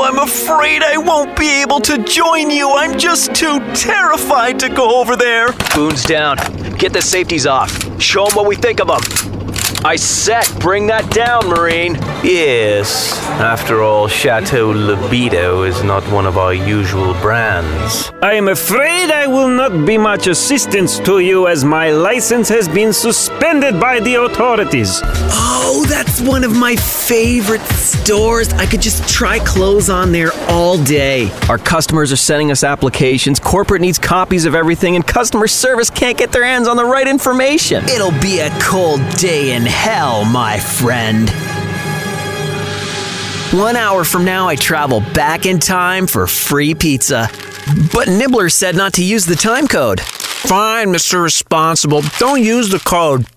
I'm afraid I won't be able to join you. I'm just too terrified to go over there. Goons down. Get the safeties off. Show them what we think of them. I said, bring that down, Marine. Yes, after all, Chateau Libido is not one of our usual brands. I am afraid I will not be much assistance to you as my license has been suspended by the authorities. Oh, that's one of my favorite stores. I could just try clothes on there all day. Our customers are sending us applications, corporate needs copies of everything, and customer service can't get their hands on the right information. It'll be a cold day in hell, my friend. 1 hour from now, I travel back in time for free pizza. But Nibbler said not to use the time code. Fine, Mr. Responsible. Don't use the code.